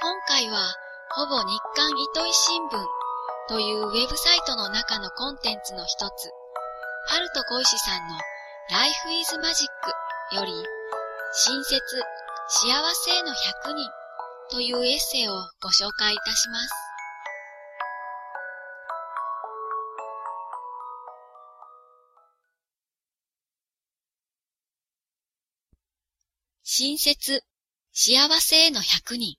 今回は、ほぼ日刊糸井新聞というウェブサイトの中のコンテンツの一つ、ハルト小石さんの Life is Magic より、新説、幸せへの100人というエッセイをご紹介いたします。新説、幸せへの100人。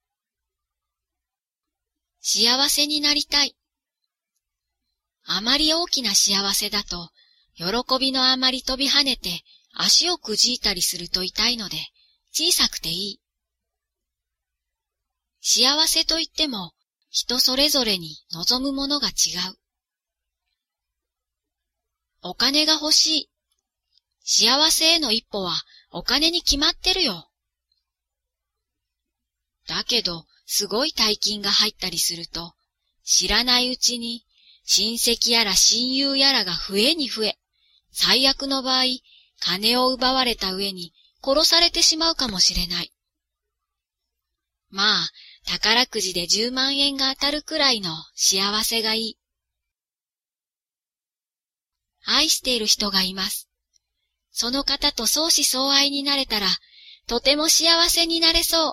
幸せになりたい。あまり大きな幸せだと、喜びのあまり飛び跳ねて足をくじいたりすると痛いので、小さくていい。幸せといっても、人それぞれに望むものが違う。お金が欲しい。幸せへの一歩はお金に決まってるよ。だけど、すごい大金が入ったりすると、知らないうちに親戚やら親友やらが増えに増え、最悪の場合、金を奪われた上に殺されてしまうかもしれない。まあ、宝くじで10万円が当たるくらいの幸せがいい。愛している人がいます。その方と相思相愛になれたら、とても幸せになれそう。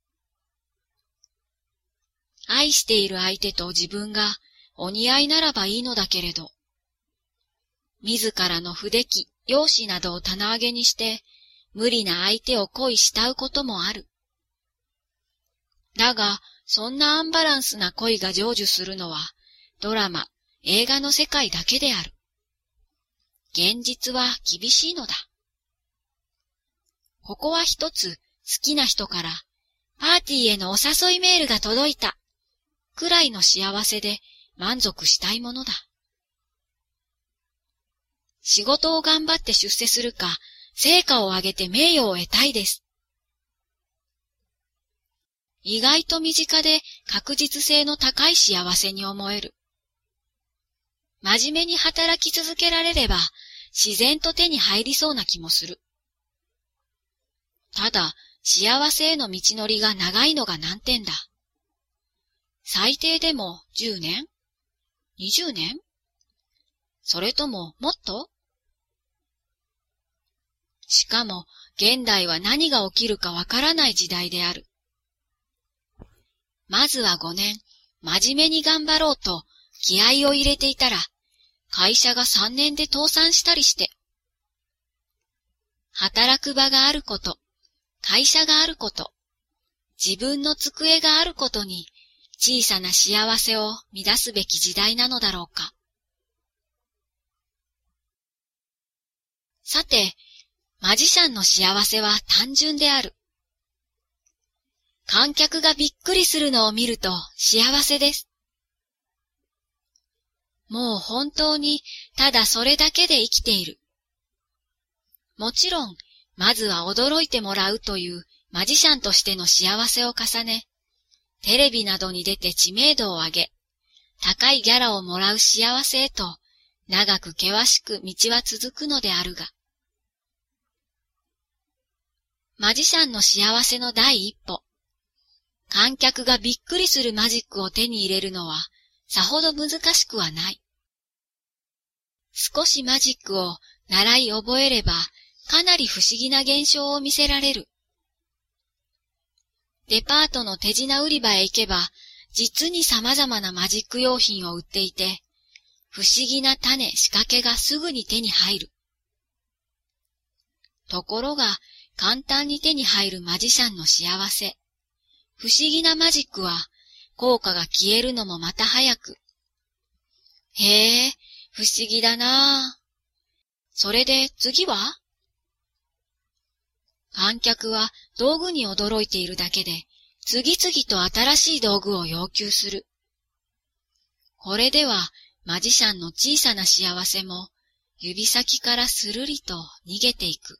愛している相手と自分がお似合いならばいいのだけれど、自らの不出来、容姿などを棚上げにして、無理な相手を恋したうこともある。だが、そんなアンバランスな恋が成就するのは、ドラマ、映画の世界だけである。現実は厳しいのだ。ここは一つ、好きな人から、パーティーへのお誘いメールが届いた。くらいの幸せで満足したいものだ。仕事を頑張って出世するか、成果を上げて名誉を得たいです。意外と身近で確実性の高い幸せに思える。真面目に働き続けられれば、自然と手に入りそうな気もする。ただ、幸せへの道のりが長いのが難点だ。最低でも10年 ?20 年それとももっと？しかも、現代は何が起きるかわからない時代である。まずは5年、真面目に頑張ろうと気合を入れていたら、会社が3年で倒産したりして。働く場があること、会社があること、自分の机があることに、小さな幸せを乱すべき時代なのだろうか。さて、マジシャンの幸せは単純である。観客がびっくりするのを見ると幸せです。もう本当にただそれだけで生きている。もちろん、まずは驚いてもらうというマジシャンとしての幸せを重ね、テレビなどに出て知名度を上げ、高いギャラをもらう幸せへと、長く険しく道は続くのであるが。マジシャンの幸せの第一歩。観客がびっくりするマジックを手に入れるのは、さほど難しくはない。少しマジックを習い覚えれば、かなり不思議な現象を見せられる。デパートの手品売り場へ行けば、実に様々なマジック用品を売っていて、不思議な種、仕掛けがすぐに手に入る。ところが、簡単に手に入るマジシャンの幸せ。不思議なマジックは、効果が消えるのもまた早く。へえ、不思議だなあ。それで次は？観客は道具に驚いているだけで、次々と新しい道具を要求する。これでは、マジシャンの小さな幸せも、指先からスルリと逃げていく。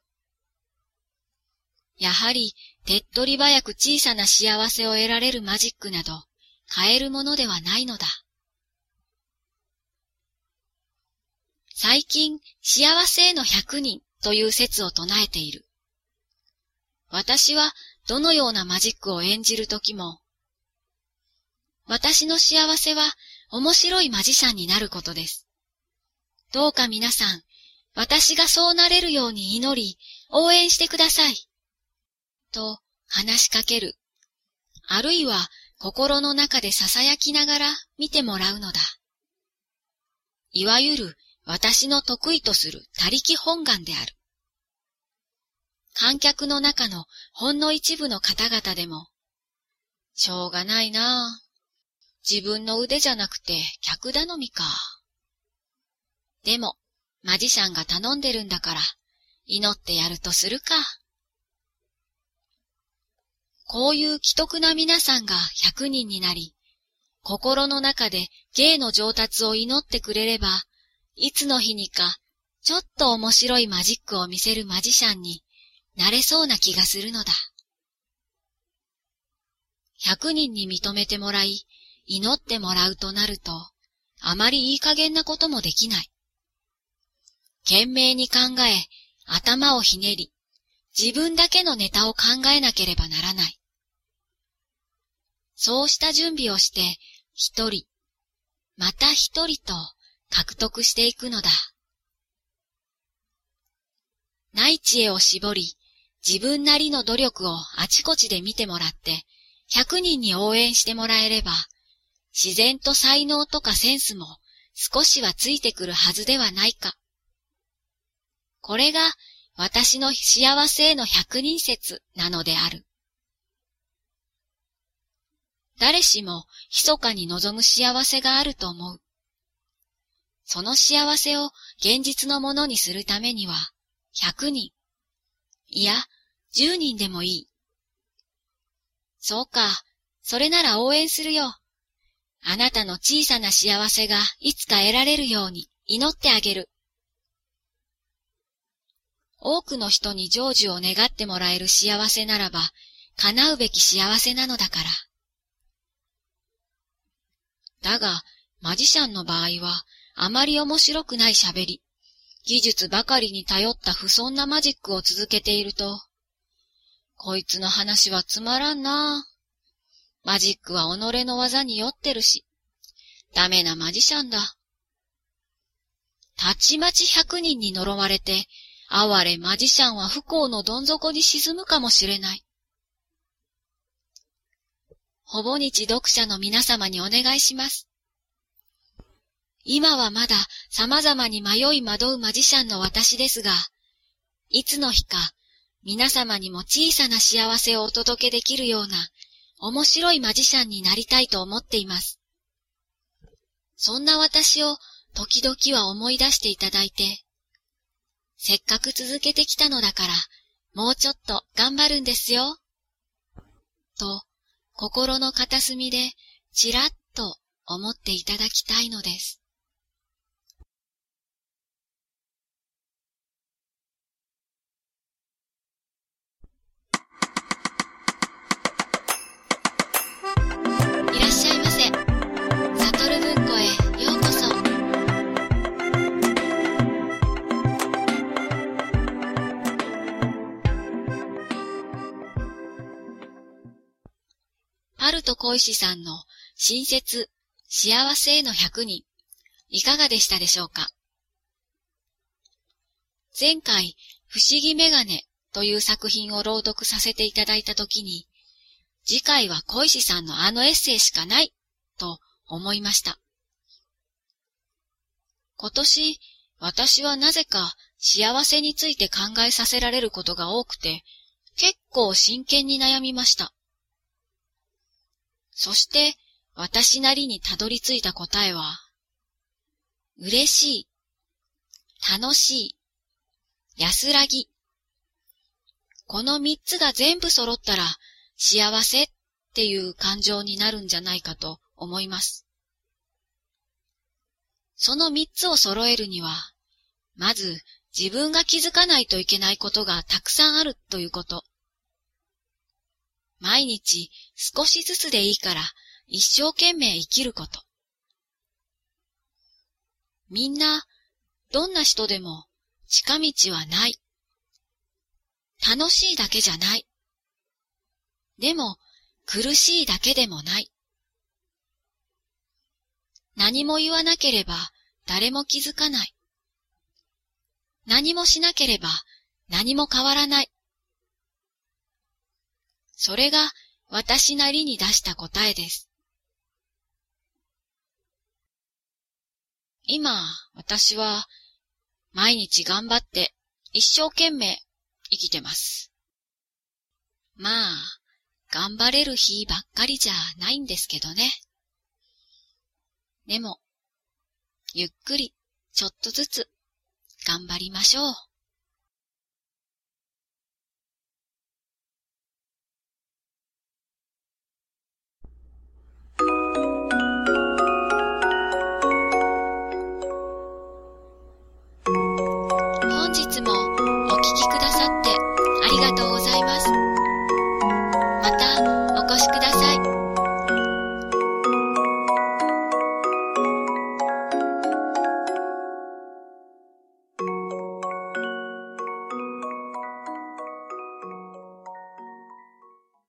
やはり、手っ取り早く小さな幸せを得られるマジックなど、買えるものではないのだ。最近、幸せへの100人という説を唱えている。私はどのようなマジックを演じるときも、 私の幸せは面白いマジシャンになることです。どうか皆さん、私がそうなれるように祈り、応援してください。と話しかける。あるいは心の中で囁きながら見てもらうのだ。いわゆる私の得意とする他力本願である。観客の中のほんの一部の方々でも、しょうがないなあ。自分の腕じゃなくて客頼みか。でも、マジシャンが頼んでるんだから、祈ってやるとするか。こういう奇特な皆さんが100人になり、心の中で芸の上達を祈ってくれれば、いつの日にか、ちょっと面白いマジックを見せるマジシャンになれそうな気がするのだ。100人に認めてもらい、祈ってもらうとなると、あまりいい加減なこともできない。懸命に考え、頭をひねり、自分だけのネタを考えなければならない。そうした準備をして、一人、また一人と獲得していくのだ。ない知恵を絞り、自分なりの努力をあちこちで見てもらって、100人に応援してもらえれば、自然と才能とかセンスも少しはついてくるはずではないか。これが私の幸せへの100人説なのである。誰しも密かに望む幸せがあると思う。その幸せを現実のものにするためには、100人、いや、10人でもいい。そうか、それなら応援するよ。あなたの小さな幸せがいつか得られるように祈ってあげる。多くの人に成就を願ってもらえる幸せならば、叶うべき幸せなのだから。だが、マジシャンの場合は、あまり面白くない喋り、技術ばかりに頼った不遜なマジックを続けていると、こいつの話はつまらんなあ。マジックは己の技に酔ってるし、ダメなマジシャンだ。たちまち100人に呪われて、哀れマジシャンは不幸のどん底に沈むかもしれない。ほぼ日読者の皆様にお願いします。今はまだ様々に迷い惑うマジシャンの私ですが、いつの日か皆様にも小さな幸せをお届けできるような面白いマジシャンになりたいと思っています。そんな私を時々は思い出していただいて、せっかく続けてきたのだから、もうちょっと頑張るんですよ。と、心の片隅でちらっと思っていただきたいのです。いらっしゃいませ。悟文庫へようこそ。パルト小石さんの新説幸せへの100人、いかがでしたでしょうか。前回、不思議メガネという作品を朗読させていただいたときに、次回は小石さんのあのエッセイしかないと思いました。今年、私はなぜか幸せについて考えさせられることが多くて、結構真剣に悩みました。そして、私なりにたどり着いた答えは、嬉しい、楽しい、安らぎ。この3つが全部揃ったら、幸せっていう感情になるんじゃないかと思います。その3つを揃えるには、まず自分が気づかないといけないことがたくさんあるということ。毎日少しずつでいいから一生懸命生きること。みんな、どんな人でも近道はない。楽しいだけじゃない。でも苦しいだけでもない。 何も言わなければ誰も気づかない。何もしなければ何も変わらない。それが私なりに出した答えです。今、私は毎日頑張って一生懸命生きてます。まあ、頑張れる日ばっかりじゃないんですけどね。でも、ゆっくりちょっとずつ頑張りましょう。